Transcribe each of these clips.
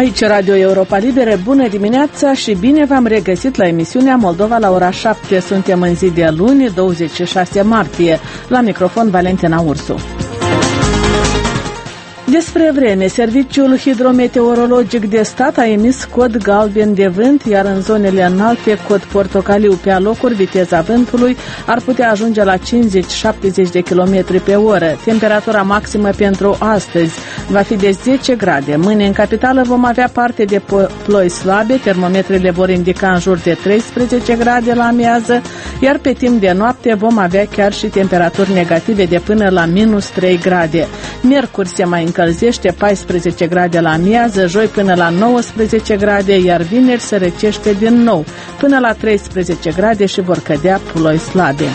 Aici Radio Europa Libere, bună dimineața și bine v-am regăsit la emisiunea Moldova la ora 7. Suntem în zi de luni, 26 martie. La microfon Valentina Ursu. Despre vreme, Serviciul Hidrometeorologic de Stat a emis cod galben de vânt, iar în zonele înalte cod portocaliu. Pe alocuri, viteza vântului ar putea ajunge la 50-70 de km pe oră. Temperatura maximă pentru astăzi va fi de 10 grade. Mâine în capitală vom avea parte de ploi slabe, termometrele vor indica în jur de 13 grade la amiază, iar pe timp de noapte vom avea chiar și temperaturi negative de până la minus 3 grade. Miercuri se mai încălzește 14 grade la amiază, joi până la 19 grade, iar vineri se răcește din nou până la 13 grade și vor cădea ploi slabe.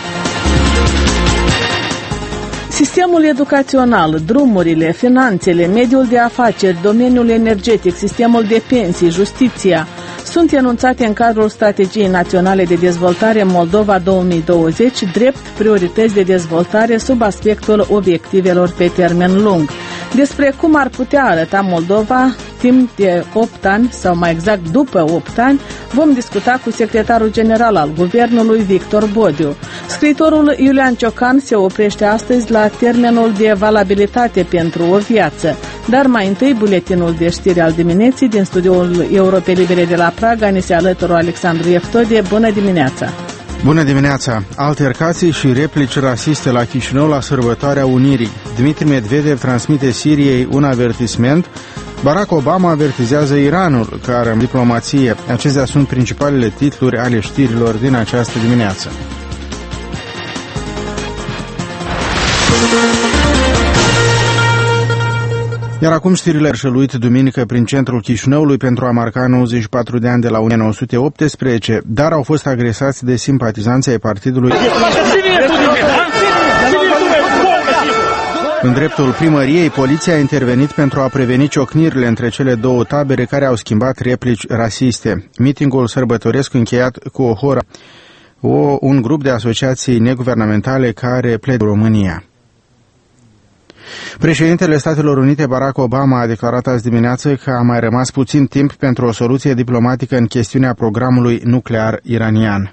Sistemul educațional, drumurile, finanțele, mediul de afaceri, domeniul energetic, sistemul de pensii, justiția sunt enunțate în cadrul Strategiei Naționale de Dezvoltare Moldova 2020 drept priorități de dezvoltare sub aspectul obiectivelor pe termen lung. Despre cum ar putea arăta Moldova timp de 8 ani, sau mai exact după 8 ani, vom discuta cu secretarul general al Guvernului, Victor Bodiu. Scriitorul Iulian Ciocan se oprește astăzi la termenul de valabilitate pentru o viață. Dar mai întâi, buletinul de știri al dimineții din studioul Europei Libere de la Praga, ne se alătură Alexandru Eftodie. Bună dimineața! Bună dimineața! Altercații și replici rasiste la Chișinău la sărbătoarea Unirii. Dmitri Medvedev transmite Siriei un avertisment. Barack Obama avertizează Iranul că are diplomație. Acestea sunt principalele titluri ale știrilor din această dimineață. Iar acum știrile șăluit duminică prin centrul Chișinăului pentru a marca 94 de ani de la 1918, dar au fost agresați de simpatizanții ai partidului. În dreptul primăriei, poliția a intervenit pentru a preveni ciocnirile între cele două tabere care au schimbat replici rasiste. Mitingul sărbătoresc încheiat cu o horă, un grup de asociații neguvernamentale care pledă România. Președintele Statelor Unite, Barack Obama, a declarat azi dimineață că a mai rămas puțin timp pentru o soluție diplomatică în chestiunea programului nuclear iranian.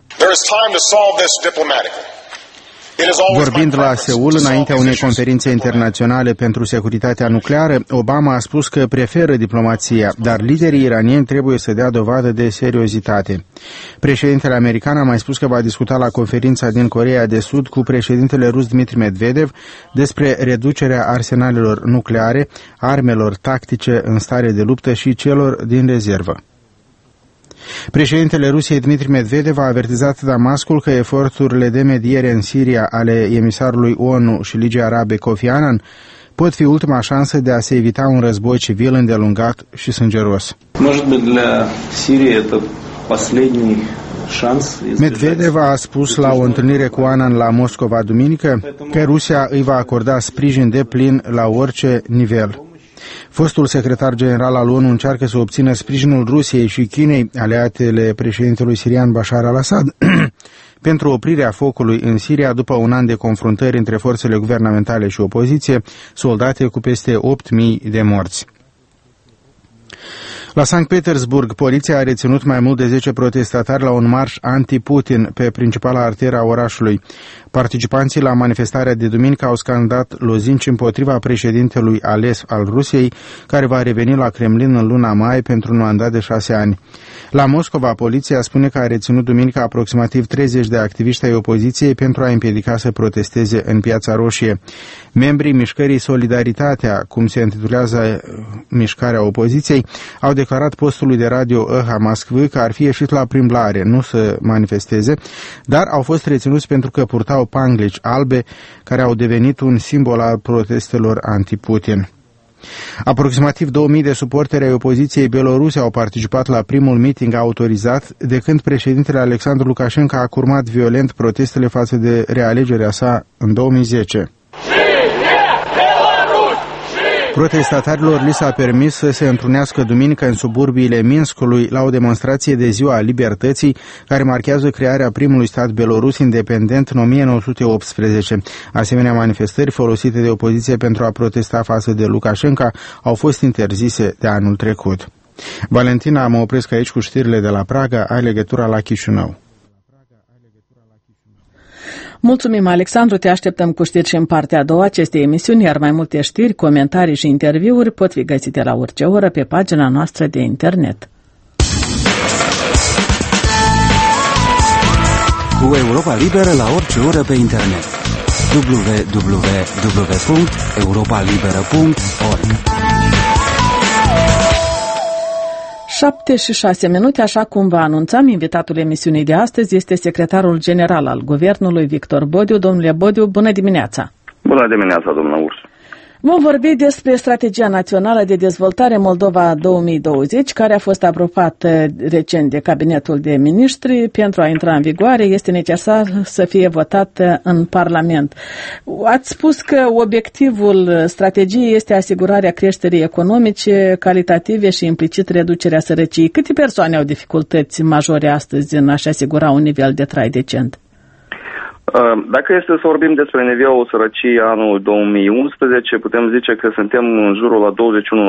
Vorbind la Seul, înaintea unei conferințe internaționale pentru securitatea nucleară, Obama a spus că preferă diplomația, dar liderii iranieni trebuie să dea dovadă de seriozitate. Președintele american a mai spus că va discuta la conferința din Coreea de Sud cu președintele rus Dmitri Medvedev despre reducerea arsenalelor nucleare, armelor tactice în stare de luptă și celor din rezervă. Președintele Rusiei Dmitri Medvedev a avertizat Damascul că eforturile de mediere în Siria ale emisarului ONU și Ligii Arabe Kofi Annan pot fi ultima șansă de a se evita un război civil îndelungat și sângeros. Medvedev a spus la o întâlnire cu Annan la Moscova duminică că Rusia îi va acorda sprijin deplin la orice nivel. Fostul secretar general al ONU încearcă să obțină sprijinul Rusiei și Chinei, aliatele președintelui sirian Bashar al-Assad, pentru oprirea focului în Siria după un an de confruntări între forțele guvernamentale și opoziție, soldate cu peste 8.000 de morți. La Sankt Petersburg, poliția a reținut mai mult de 10 protestatari la un marș anti-Putin pe principala arteră a orașului. Participanții la manifestarea de duminică au scandat lozinci împotriva președintelui ales al Rusiei, care va reveni la Kremlin în luna mai pentru un mandat de 6 ani. La Moscova, poliția spune că a reținut duminică aproximativ 30 de activiști ai opoziției pentru a împiedica să protesteze în Piața Roșie. Membrii mișcării Solidaritatea, cum se intitulează mișcarea opoziției, au declarat postului de radio EHA Moskvă că ar fi ieșit la plimbare, nu să manifesteze, dar au fost reținuți pentru că purtau panglici albe care au devenit un simbol al protestelor anti-Putin. Aproximativ 2000 de suporteri ai opoziției beloruse au participat la primul meeting autorizat de când președintele Alexandru Lukashenko a curmat violent protestele față de realegerea sa în 2010. Protestatarilor li s-a permis să se întrunească duminică în suburbiile Minskului la o demonstrație de Ziua Libertății care marchează crearea primului stat belorus independent în 1918. Asemenea, manifestări folosite de opoziție pentru a protesta față de Lukashenko au fost interzise de anul trecut. Valentina, mă opresc aici cu știrile de la Praga, ai legătura la Chișinău. Mulțumim, Alexandru, te așteptăm cu știri și în partea a doua acestei emisiuni, iar mai multe știri, comentarii și interviuri pot fi găsite la orice oră pe pagina noastră de internet. Cu Europa Liberă la orice oră pe internet. www.europalibera.org 7:06, așa cum vă anunțam, invitatul emisiunii de astăzi este secretarul general al Guvernului, Victor Bodiu. Domnule Bodiu, bună dimineața! Bună dimineața, domnul Urs! Vom vorbi despre Strategia Națională de Dezvoltare Moldova 2020, care a fost aprobată recent de Cabinetul de Miniștri. Pentru a intra în vigoare, este necesar să fie votată în Parlament. Ați spus că obiectivul strategiei este asigurarea creșterii economice, calitative și implicit reducerea sărăciei. Câte persoane au dificultăți majore astăzi în a-și asigura un nivel de trai decent? Dacă este să vorbim despre nivelul sărăciei anul 2011, putem zice că suntem în jurul la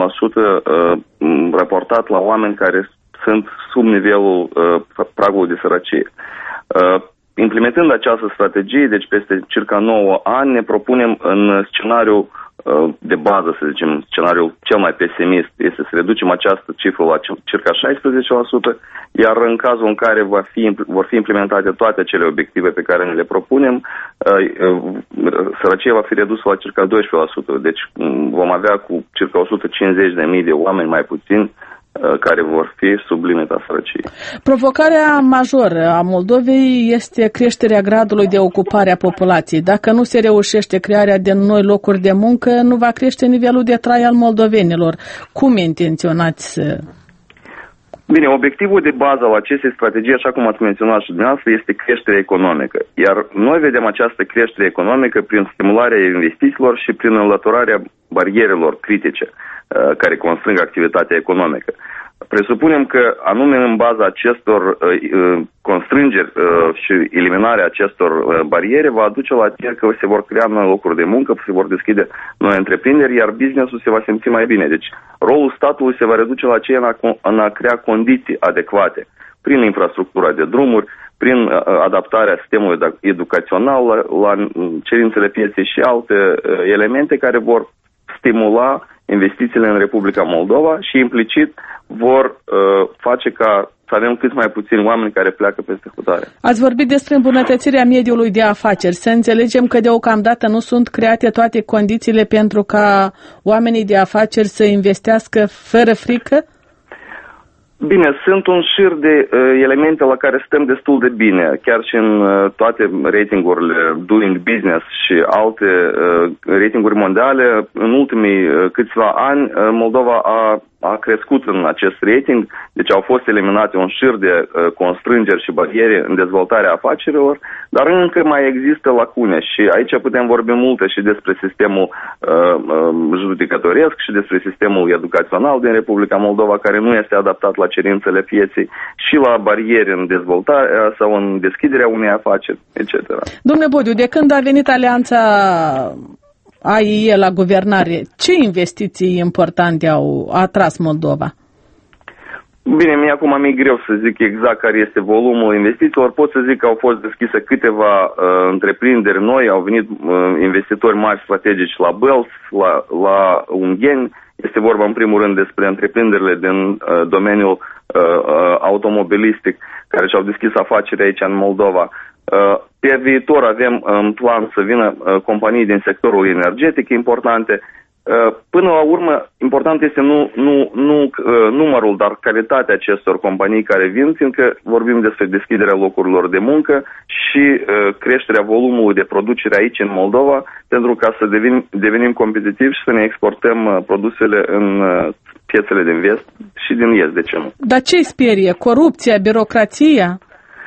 21% raportat la oameni care sunt sub nivelul pragului de sărăcie. Implementând această strategie, deci peste circa 9 ani, ne propunem în scenariul de bază, să zicem, scenariul cel mai pesimist, este să reducem această cifră la circa 16%, iar în cazul în care vor fi implementate toate cele obiective pe care ne le propunem, sărăcia va fi redusă la circa 12%. Deci vom avea cu circa 150.000 de oameni mai puțin care vor fi sub limita sărăciei. Provocarea majoră a Moldovei este creșterea gradului de ocupare a populației. Dacă nu se reușește crearea de noi locuri de muncă, nu va crește nivelul de trai al moldovenilor. Cum intenționați să... Bine, obiectivul de bază al acestei strategii, așa cum ați menționat și dumneavoastră, este creșterea economică. Iar noi vedem această creștere economică prin stimularea investițiilor și prin înlăturarea barierelor critice care constrâng activitatea economică. Presupunem că anume în baza acestor constrângeri și eliminarea acestor bariere va aduce la că se vor crea noi locuri de muncă, se vor deschide noi întreprinderi, iar business-ul se va simți mai bine. Deci rolul statului se va reduce la aceea în a crea condiții adecvate prin infrastructura de drumuri, prin adaptarea sistemului educațional la cerințele pieței și alte elemente care vor stimula investițiile în Republica Moldova și implicit vor face ca să avem cât mai puțini oameni care pleacă peste hotare. Ați vorbit despre îmbunătățirea mediului de afaceri. Să înțelegem că deocamdată nu sunt create toate condițiile pentru ca oamenii de afaceri să investească fără frică? Bine, sunt un șir de elemente la care stăm destul de bine, chiar și în toate ratingurile Doing Business și alte ratinguri mondiale. În ultimii câțiva ani, Moldova a crescut în acest rating, deci au fost eliminate un șir de constrângeri și bariere în dezvoltarea afacerilor, dar încă mai există lacune și aici putem vorbi multe și despre sistemul judecătoresc și despre sistemul educațional din Republica Moldova, care nu este adaptat la cerințele pieței și la bariere în dezvoltare sau în deschiderea unei afaceri, etc. Domnule Bodiu, de când a venit alianța AIE la guvernare, ce investiții importante au atras Moldova? Bine, mie acum mi-e greu să zic exact care este volumul investițiilor. Pot să zic că au fost deschise câteva întreprinderi noi, au venit investitori mari strategici la Bels, la Ungheni. Este vorba în primul rând despre întreprinderile din domeniul automobilistic care și-au deschis afaceri aici în Moldova. Pe viitor avem în plan să vină companii din sectorul energetic importante. Până la urmă, important este nu numărul, dar calitatea acestor companii care vin, fiindcă vorbim despre deschiderea locurilor de muncă și creșterea volumului de producere aici în Moldova, pentru ca să devenim competitivi și să ne exportăm produsele în piețele din vest și din est, de ce nu. Dar ce-i sperie? Corupția, birocrația?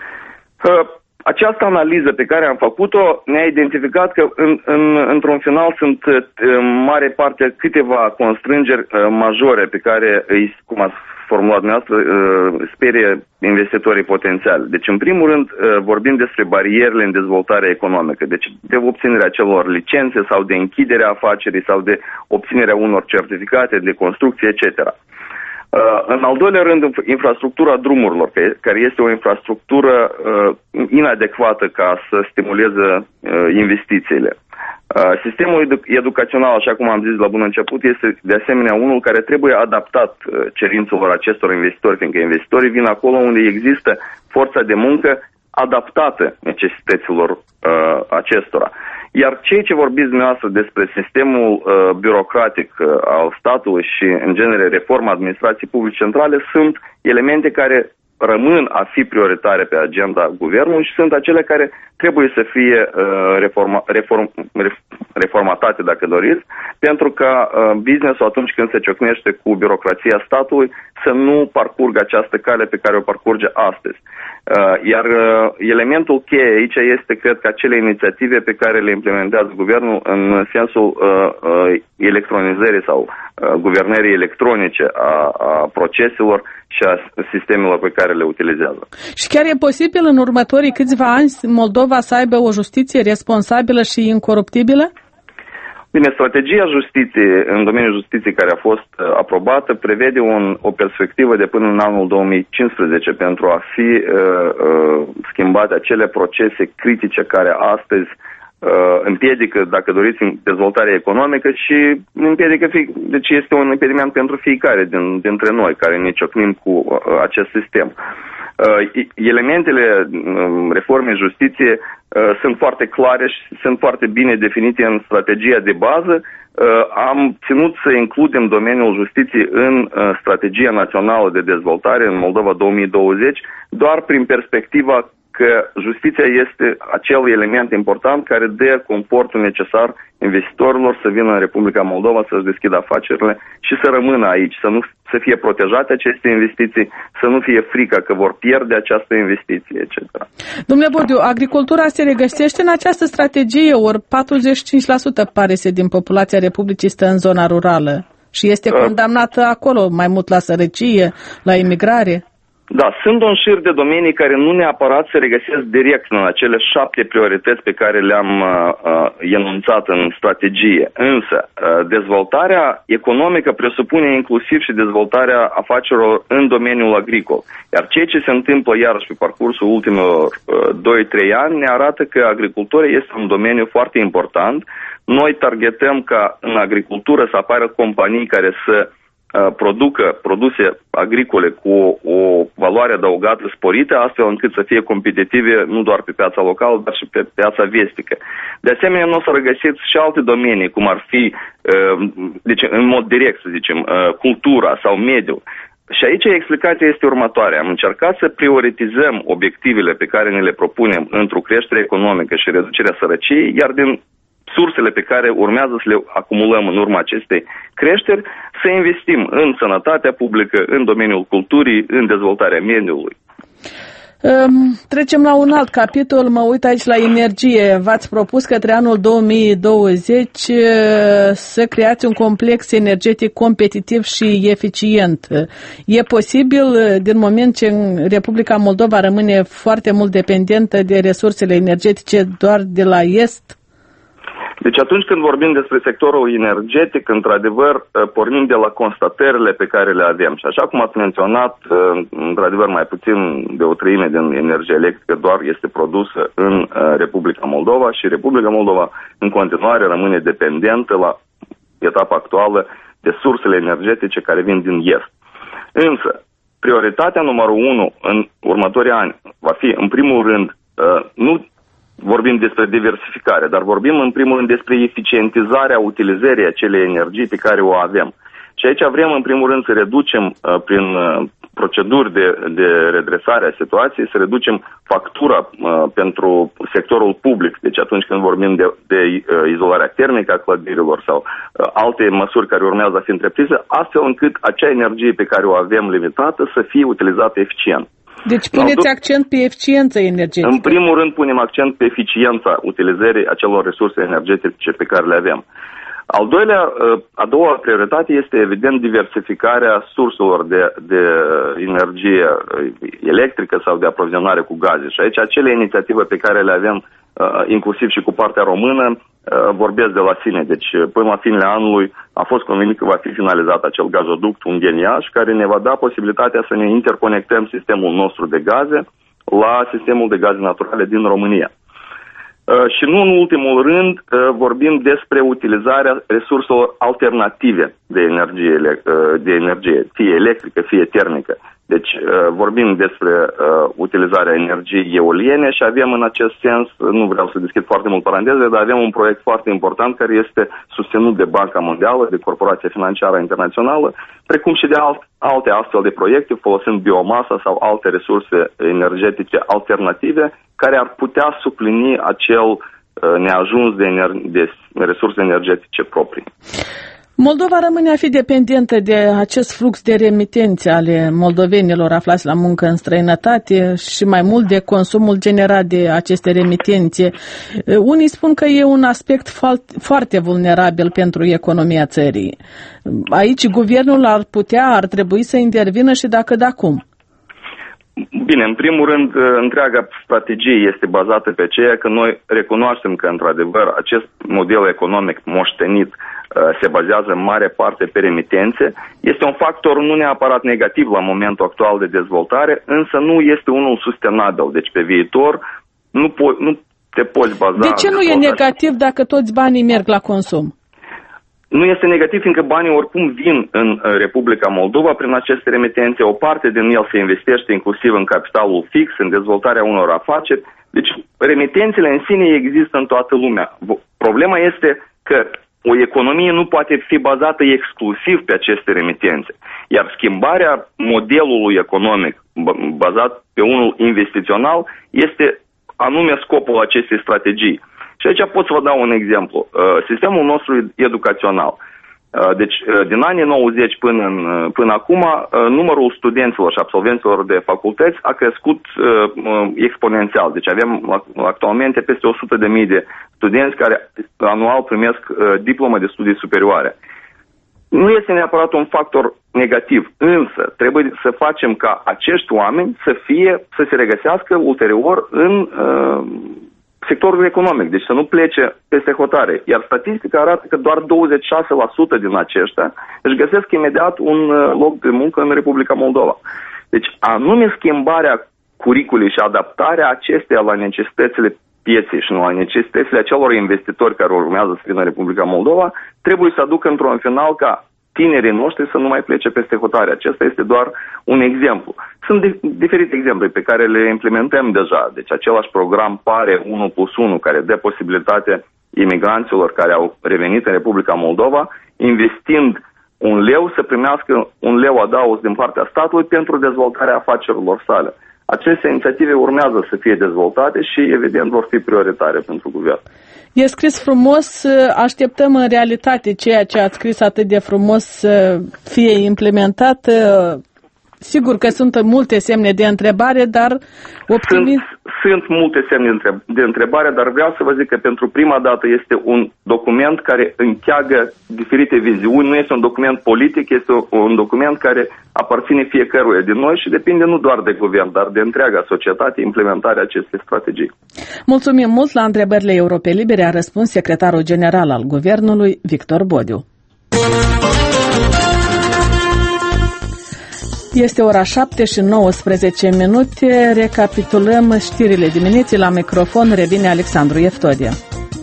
Această analiză pe care am făcut-o ne-a identificat că într-un final sunt în mare parte câteva constrângeri majore pe care, cum ați formulat dumneavoastră, sperie investitorii potențiali. Deci, în primul rând, vorbim despre barierele în dezvoltarea economică, deci de obținerea celor licențe sau de închiderea afacerii sau de obținerea unor certificate de construcție, etc. În al doilea rând, infrastructura drumurilor, care este o infrastructură inadecvată ca să stimuleze investițiile. Sistemul educațional, așa cum am zis la bun început, este de asemenea unul care trebuie adaptat cerințelor acestor investitori, fiindcă investitorii vin acolo unde există forța de muncă adaptată necesităților acestora. Iar cei ce vorbiți dumneavoastră despre sistemul birocratic al statului și, în genere, reforma administrației publice centrale sunt elemente care rămân a fi prioritare pe agenda guvernului și sunt acele care trebuie să fie reformatate, dacă doriți, pentru ca business-ul, atunci când se ciocnește cu birocrația statului, să nu parcurgă această cale pe care o parcurge astăzi. Iar elementul cheie aici este, cred că, acele inițiative pe care le implementează guvernul în sensul electronizării sau guvernării electronice a proceselor și a sistemelor pe care le utilizează. Și chiar e posibil în următorii câțiva ani Moldova să aibă o justiție responsabilă și incoruptibilă? Bine, strategia justiției, în domeniul justiției care a fost aprobată, prevede o perspectivă de până în anul 2015 pentru a fi schimbate acele procese critice care astăzi împiedică, dacă doriți, dezvoltarea economică și împiedică, deci este un impediment pentru fiecare dintre noi care ne ciocnim cu acest sistem. Elementele reformei justiției sunt foarte clare și sunt foarte bine definite în strategia de bază. Am ținut să includem domeniul justiției în strategia națională de dezvoltare în Moldova 2020 doar prin perspectiva că justiția este acel element important care dă confortul necesar investitorilor să vină în Republica Moldova, să-și deschidă afacerile și să rămână aici, să fie protejate aceste investiții, să nu fie frică că vor pierde această investiție, etc. Domnule Bordiu, agricultura se regăsește în această strategie, ori 45% pare să din populația Republicii stă în zona rurală și este condamnată acolo mai mult la sărăcie, la imigrare? Da, sunt un șir de domenii care nu neapărat se regăsesc direct în acele 7 priorități pe care le-am enunțat în strategie. Însă, dezvoltarea economică presupune inclusiv și dezvoltarea afacerilor în domeniul agricol. Iar ceea ce se întâmplă iarăși pe parcursul ultimilor 2-3 ani ne arată că agricultura este un domeniu foarte important. Noi targetăm ca în agricultură să apară companii care să producă produse agricole cu o valoare adăugată sporită, astfel încât să fie competitive nu doar pe piața locală, dar și pe piața vestică. De asemenea, nu o să regăsiți și alte domenii, cum ar fi, deci în mod direct, să zicem, cultura sau mediul. Și aici explicația este următoarea. Am încercat să prioritizăm obiectivele pe care ne le propunem într-o creștere economică și reducerea sărăciei, iar din sursele pe care urmează să le acumulăm în urma acestei creșteri, să investim în sănătatea publică, în domeniul culturii, în dezvoltarea mediului. Trecem la un alt capitol, mă uit aici la energie. V-ați propus către anul 2020 să creați un complex energetic competitiv și eficient. E posibil, din moment ce Republica Moldova rămâne foarte mult dependentă de resursele energetice doar de la est? Deci atunci când vorbim despre sectorul energetic, într-adevăr, pornim de la constatările pe care le avem. Și așa cum ați menționat, într-adevăr, mai puțin de o treime din energie electrică doar este produsă în Republica Moldova și Republica Moldova în continuare rămâne dependentă la etapa actuală de sursele energetice care vin din est. Însă, prioritatea numărul 1 în următorii ani va fi, în primul rând, nu vorbim despre diversificare, dar vorbim în primul rând despre eficientizarea utilizării acelei energii pe care o avem. Și aici vrem în primul rând să reducem prin proceduri de redresare a situației, să reducem factura pentru sectorul public, deci atunci când vorbim de izolarea termică a clădirilor sau alte măsuri care urmează a fi întreprinse, astfel încât acea energie pe care o avem limitată să fie utilizată eficient. Deci puneți accent pe eficiență energetică. În primul rând punem accent pe eficiența utilizării acelor resurse energetice pe care le avem. A doua prioritate este evident diversificarea surselor de energie electrică sau de aprovizionare cu gaze. Și aici acele inițiative pe care le avem inclusiv și cu partea română vorbesc de la sine. Deci până la finele anului a fost convenit că va fi finalizat acel gazoduct ungheni-Iași, care ne va da posibilitatea să ne interconectăm sistemul nostru de gaze la sistemul de gaze naturale din România. Și nu în ultimul rând vorbim despre utilizarea resurselor alternative de energie, fie electrică, fie termică. Deci vorbim despre utilizarea energiei eoliene și avem în acest sens, nu vreau să deschid foarte mult paranteze, dar avem un proiect foarte important care este susținut de Banca Mondială, de Corporația Financiară Internațională, precum și de alte astfel de proiecte folosind biomasa sau alte resurse energetice alternative care ar putea suplini acel neajuns de resurse energetice proprii. Moldova rămâne a fi dependentă de acest flux de remitențe ale moldovenilor aflați la muncă în străinătate și mai mult de consumul generat de aceste remitențe. Unii spun că e un aspect foarte vulnerabil pentru economia țării. Aici guvernul ar trebui să intervină și dacă da, cum? Bine, în primul rând, întreaga strategie este bazată pe ceea că noi recunoaștem că, într-adevăr, acest model economic moștenit se bazează în mare parte pe remitențe. Este un factor nu neapărat negativ la momentul actual de dezvoltare, însă nu este unul sustenabil. Deci, pe viitor, nu te poți baza... De ce nu e negativ dacă toți banii merg la consum? Nu este negativ, fiindcă banii oricum vin în Republica Moldova prin aceste remitențe. O parte din el se investește inclusiv în capitalul fix, în dezvoltarea unor afaceri. Deci remitențele în sine există în toată lumea. Problema este că o economie nu poate fi bazată exclusiv pe aceste remitențe. Iar schimbarea modelului economic bazat pe unul investițional este anume scopul acestei strategii. Și aici pot să vă dau un exemplu. Sistemul nostru educațional. Deci, din anii 90 până acum, numărul studenților și absolvenților de facultăți a crescut exponențial. Deci avem actualmente peste 100.000 de studenți care anual primesc diplomă de studii superioare. Nu este neapărat un factor negativ, însă trebuie să facem ca acești oameni să se regăsească ulterior în sectorul economic, deci să nu plece peste hotare. Iar statistica arată că doar 26% din aceștia își găsesc imediat un loc de muncă în Republica Moldova. Deci anume schimbarea curiculei și adaptarea acesteia la necesitățile pieței și nu la necesitățile acelor investitori care urmează să vină în Republica Moldova trebuie să aducă într-un final ca tinerii noștri să nu mai plece peste hotare. Acesta este doar un exemplu. Sunt diferite exemple pe care le implementăm deja. Deci același program PARE 1+1 care dă posibilitatea imigranților care au revenit în Republica Moldova, investind un leu, să primească un leu adaos din partea statului pentru dezvoltarea afacerilor sale. Aceste inițiative urmează să fie dezvoltate și, evident, vor fi prioritare pentru guvern. E scris frumos, așteptăm în realitate ceea ce ați scris atât de frumos să fie implementat. Sigur că sunt multe semne de întrebare, dar Sunt multe semne de întrebare, dar vreau să vă zic că pentru prima dată este un document care încheagă diferite viziuni. Nu este un document politic, este un document care aparține fiecăruia din noi și depinde nu doar de guvern, dar de întreaga societate, implementarea acestei strategii. Mulțumim mult. La întrebările Europei Libere a răspuns secretarul general al Guvernului, Victor Bodiu. Este ora 7:19. Recapitulăm știrile dimineții. La microfon revine Alexandru Ieftodia.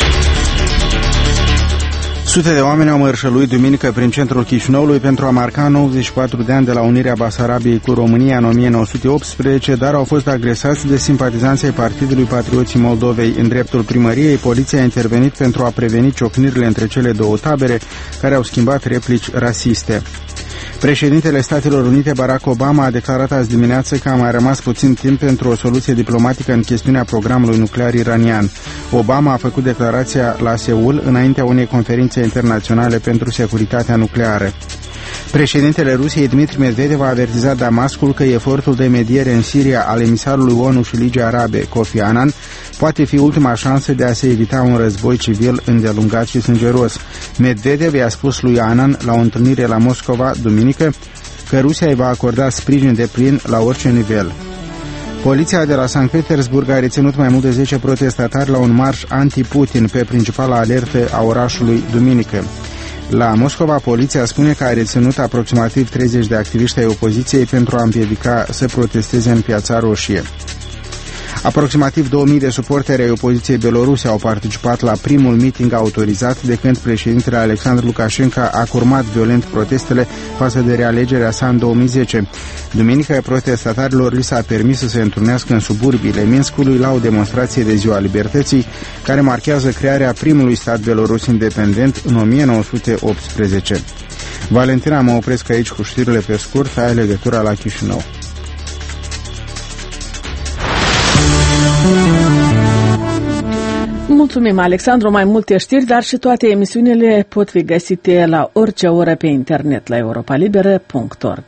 Sute de oameni au mărșăluit duminică prin centrul Chișinăului pentru a marca 94 de ani de la unirea Basarabiei cu România în 1918, dar au fost agresați de simpatizanții Partidului Patrioții Moldovei. În dreptul primăriei, poliția a intervenit pentru a preveni ciocnirile între cele două tabere, care au schimbat replici rasiste. Președintele Statelor Unite, Barack Obama, a declarat azi dimineață că a mai rămas puțin timp pentru o soluție diplomatică în chestiunea programului nuclear iranian. Obama a făcut declarația la Seul înaintea unei conferințe internaționale pentru securitatea nucleară. Președintele Rusiei, Dmitri Medvedev, a avertizat Damascul că efortul de mediere în Siria al emisarului ONU și Ligii Arabe, Kofi Annan, poate fi ultima șansă de a se evita un război civil îndelungat și sângeros. Medvedev i-a spus lui Annan la o întâlnire la Moscova duminică că Rusia îi va acorda sprijin deplin la orice nivel. Poliția de la Sankt Petersburg a reținut mai mult de 10 protestatari la un marș anti-Putin pe principala alertă a orașului duminică. La Moscova, poliția spune că a reținut aproximativ 30 de activiști ai opoziției pentru a împiedica să protesteze în Piața Roșie. Aproximativ 2000 de suporteri ai opoziției beloruse au participat la primul meeting autorizat de când președintele Alexandru Lukashenko a curmat violent protestele față de realegerea sa în 2010. Duminică, protestatarilor li s-a permis să se întrunească în suburbiile Minskului la o demonstrație de Ziua Libertății, care marchează crearea primului stat belorus independent în 1918. Valentina, mă opresc aici cu știrile pe scurt, ai legătura la Chișinău. Mulțumim, Alexandru. Mai multe știri, dar și toate emisiunile pot fi găsite la orice oră pe internet la europalibera.org.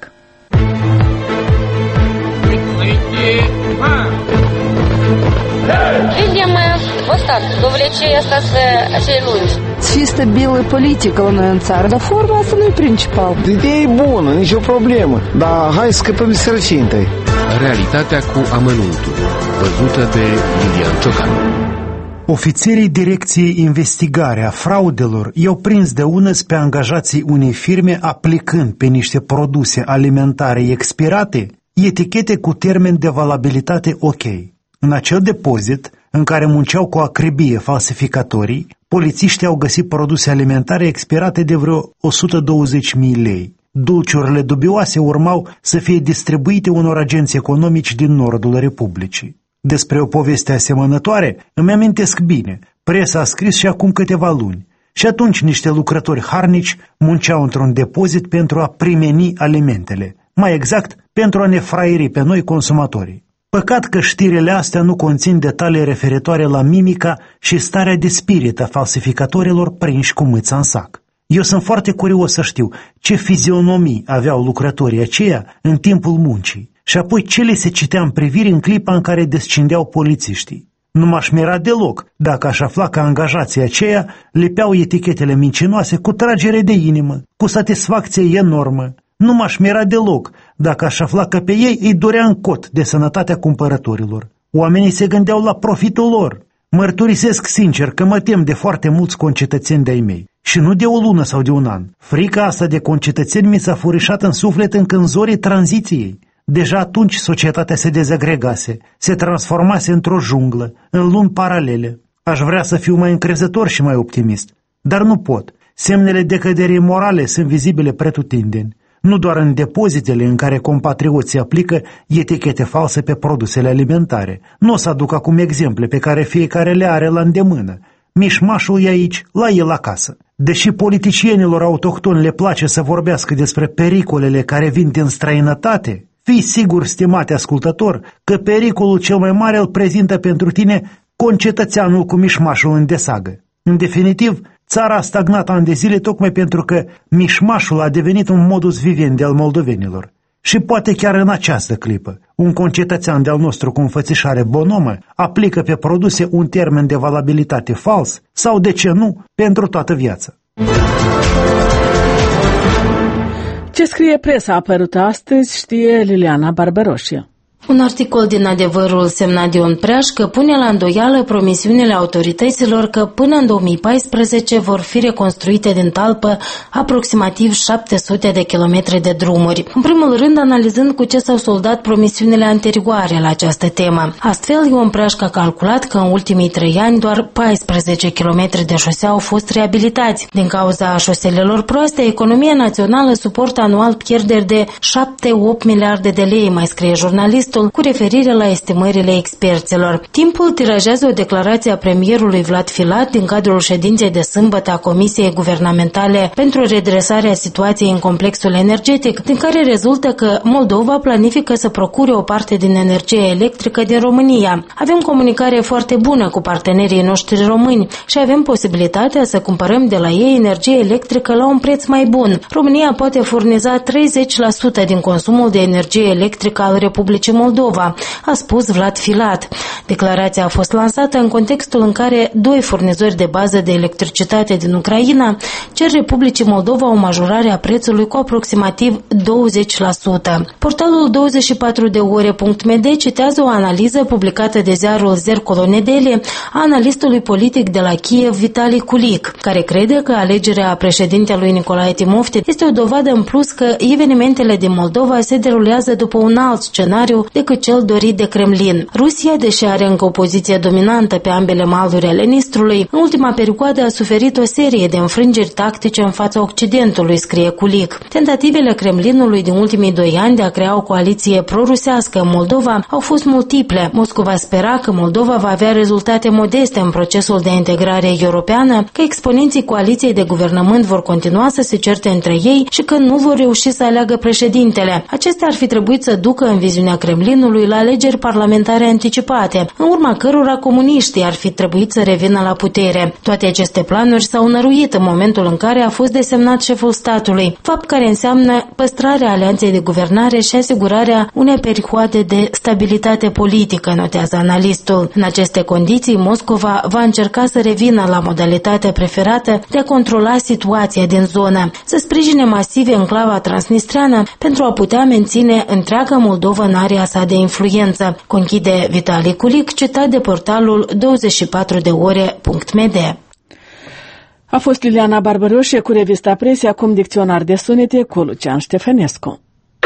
Видимо, вот так, до влечения остаться acei lungi. Чисто белая политика у нас țară, dar forma asta nu e principal. Ideea e bună, nicio problemă, dar hai să scăpăm de sărăcie întâi. Realitatea cu amănuntul, văzută de Lilian Ciocan. Ofițerii Direcției Investigare a Fraudelor i-au prins de unăs pe angajații unei firme aplicând pe niște produse alimentare expirate etichete cu termen de valabilitate OK. În acel depozit, în care munceau cu acribie falsificatorii, polițiștii au găsit produse alimentare expirate de vreo 120.000 lei. Dulciurile dubioase urmau să fie distribuite unor agenți economici din nordul Republicii. Despre o poveste asemănătoare îmi amintesc bine, presa a scris și acum câteva luni. Și atunci niște lucrători harnici munceau într-un depozit pentru a primeni alimentele, mai exact pentru a ne fraieri pe noi consumatorii. Păcat că știrile astea nu conțin detalii referitoare la mimica și starea de spirit a falsificatorilor prinși cu mâța în sac. Eu sunt foarte curios să știu ce fizionomii aveau lucrătorii aceia în timpul muncii și apoi ce le se citea în priviri în clipa în care descindeau polițiștii. Nu m-aș mira deloc dacă aș afla că angajații aceia lipeau etichetele mincinoase cu tragere de inimă, cu satisfacție enormă. Nu m-aș mira deloc dacă aș afla că pe ei îi dorea în cot de sănătatea cumpărătorilor. Oamenii se gândeau la profitul lor. Mărturisesc sincer că mă tem de foarte mulți concetățeni de-ai mei. Și nu de o lună sau de un an. Frica asta de concetățeni mi s-a furișat în suflet încă în zorii tranziției. Deja atunci societatea se dezagregase, se transformase într-o junglă, în lumi paralele. Aș vrea să fiu mai încrezător și mai optimist, dar nu pot. Semnele decăderii morale sunt vizibile pretutindeni, nu doar în depozitele în care compatrioții aplică etichete false pe produsele alimentare. Nu o să aduc acum exemple pe care fiecare le are la îndemână. Mișmașul e aici, la el acasă. Deși politicienilor autohtoni le place să vorbească despre pericolele care vin din străinătate, fii sigur, stimate ascultător, că pericolul cel mai mare îl prezintă pentru tine concetățeanul cu mișmașul în desagă. În definitiv, țara a stagnat ani de zile tocmai pentru că mișmașul a devenit un modus vivendi al moldovenilor. Și poate chiar în această clipă, un concetățean de-al nostru cu înfățișare bonomă aplică pe produse un termen de valabilitate fals sau, de ce nu, pentru toată viața. Ce scrie presa apărută astăzi știe Liliana Barberoșie. Un articol din Adevărul semnat de Ion Preașcă pune la îndoială promisiunile autorităților că până în 2014 vor fi reconstruite din talpă aproximativ 700 de kilometri de drumuri. În primul rând, analizând cu ce s-au soldat promisiunile anterioare la această temă. Astfel, Ion Preașcă a calculat că în ultimii 3 ani doar 14 kilometri de șosea au fost reabilitați. Din cauza șoselelor proaste, economia națională suportă anual pierderi de 7-8 miliarde de lei, mai scrie jurnalistul, cu referire la estimările experților. Timpul tirajează o declarație a premierului Vlad Filat din cadrul ședinței de sâmbătă a Comisiei Guvernamentale pentru redresarea situației în complexul energetic, din care rezultă că Moldova planifică să procure o parte din energie electrică din România. Avem comunicare foarte bună cu partenerii noștri români și avem posibilitatea să cumpărăm de la ei energie electrică la un preț mai bun. România poate furniza 30% din consumul de energie electrică al Republicii Moldova, a spus Vlad Filat. Declarația a fost lansată în contextul în care 2 furnizori de bază de electricitate din Ucraina cer Republicii Moldova o majorare a prețului cu aproximativ 20%. Portalul 24deore.md citează o analiză publicată de ziarul Zercolo Nedeli a analistului politic de la Kiev, Vitali Kulik, care crede că alegerea președintelui Nicolae Timofte este o dovadă în plus că evenimentele din Moldova se derulează după un alt scenariu decât cel dorit de Kremlin. Rusia, deși are încă o poziție dominantă pe ambele maluri ale Nistrului, în ultima perioadă a suferit o serie de înfrângeri tactice în fața Occidentului, scrie Kulik. Tentativele Kremlinului din ultimii 2 ani de a crea o coaliție pro-rusească în Moldova au fost multiple. Moscova spera că Moldova va avea rezultate modeste în procesul de integrare europeană, că exponenții coaliției de guvernământ vor continua să se certe între ei și că nu vor reuși să aleagă președintele. Acestea ar fi trebuit să ducă în viziunea Kremlinului la alegeri parlamentare anticipate, în urma cărora comuniștii ar fi trebuit să revină la putere. Toate aceste planuri s-au năruit în momentul în care a fost desemnat șeful statului, fapt care înseamnă păstrarea alianței de guvernare și asigurarea unei perioade de stabilitate politică, notează analistul. În aceste condiții, Moscova va încerca să revină la modalitatea preferată de a controla situația din zonă, să sprijine masiv enclava transnistreană pentru a putea menține întreaga Moldova în area sa de influență, conchide Vitali Kulik, citat de portalul 24deore.md. A fost Liliana Barbăroșe cu revista Presia, acum dicționar de sunete cu Lucian Ștefănescu.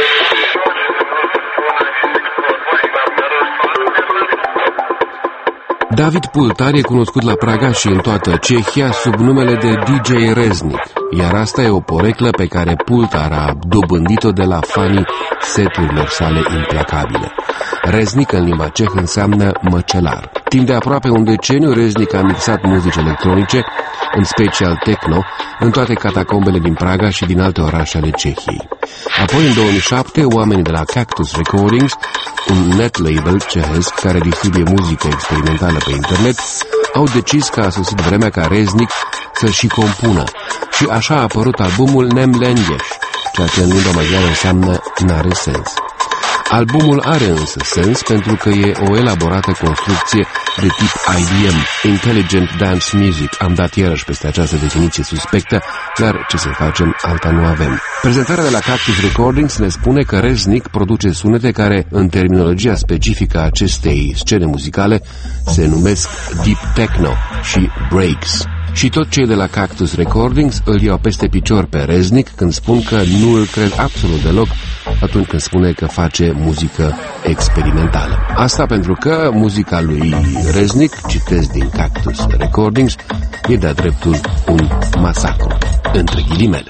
David Pultar e cunoscut la Praga și în toată Cehia sub numele de DJ Reznik, iar asta e o poreclă pe care Pultar a dobândit-o de la fanii seturilor sale implacabile. Reznik în limba ceh înseamnă măcelar. Timp de aproape un deceniu, Reznik a mixat muzici electronice, în special techno, în toate catacombele din Praga și din alte orașe ale Cehiei. Apoi, în 2007, oamenii de la Cactus Recordings, un net label cehesc care distribuie muzică experimentală pe internet, au decis că a sosit vremea ca Reznik să și compună. Și așa a apărut albumul Nem Lengyes, ceea ce în limba maghiară înseamnă n-are sens. Albumul are însă sens pentru că e o elaborată construcție de tip IDM, Intelligent Dance Music. Am dat iarăși peste această definiție suspectă, dar ce să facem, alta nu avem. Prezentarea de la Cactus Recordings ne spune că Reznik produce sunete care, în terminologia specifică a acestei scene muzicale, se numesc Deep Techno și Breaks. Și tot cei de la Cactus Recordings îl iau peste picior pe Reznik când spun că nu îl cred absolut deloc atunci când spune că face muzică experimentală. Asta pentru că muzica lui Reznik, citesc din Cactus Recordings, e de-a dreptul un masacru, între ghilimele.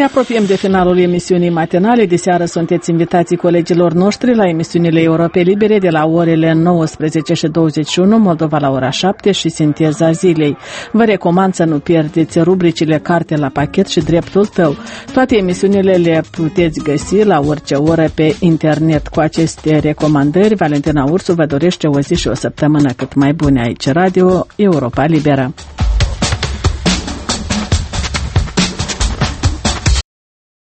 apropiem de finalul emisiunii matinale. De seară sunteți invitații colegilor noștri la emisiunile Europe Libere de la orele 19:21, Moldova la ora 7 și Sinteza zilei. Vă recomand să nu pierdeți rubricile Carte la pachet și Dreptul tău. Toate emisiunile le puteți găsi la orice oră pe internet. Cu aceste recomandări, Valentina Ursu vă dorește o zi și o săptămână cât mai bune aici, Radio Europa Liberă.